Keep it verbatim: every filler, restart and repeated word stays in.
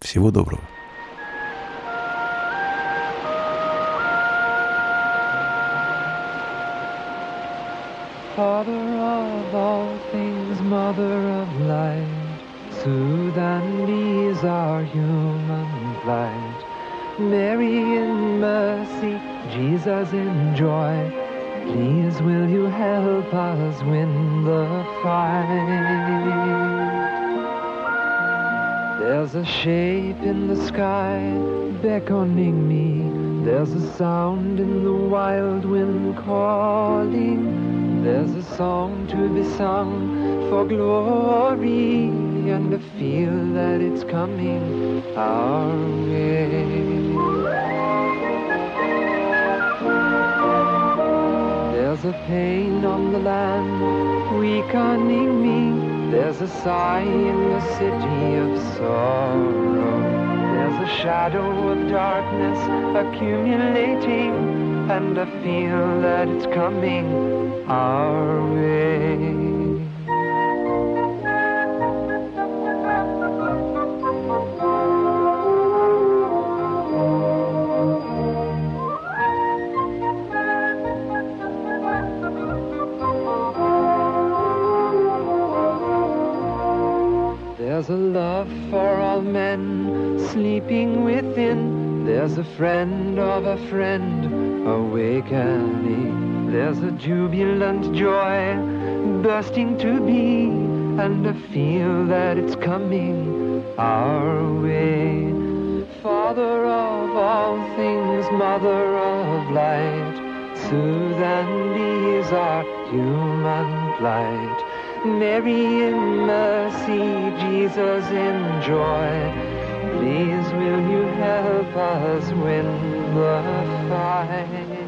Всего доброго. Father of all things, mother of light, soothe and ease our human plight. Mary in mercy, Jesus in joy, please will you help us win the fight. There's a shape in the sky beckoning me, there's a sound in the wild wind calling. There's a song to be sung for glory, and I feel that it's coming our way. There's a pain on the land weakening me, there's a sigh in the city of sorrow. There's a shadow of darkness accumulating, and I feel that it's coming our way. There's a love for all men sleeping within, there's a friend of a friend awakening. There's a jubilant joy bursting to be, and I feel that it's coming our way. Father of all things, mother of light, soothe and ease our human plight. Mary in mercy, Jesus in joy, please will you help us win the fight.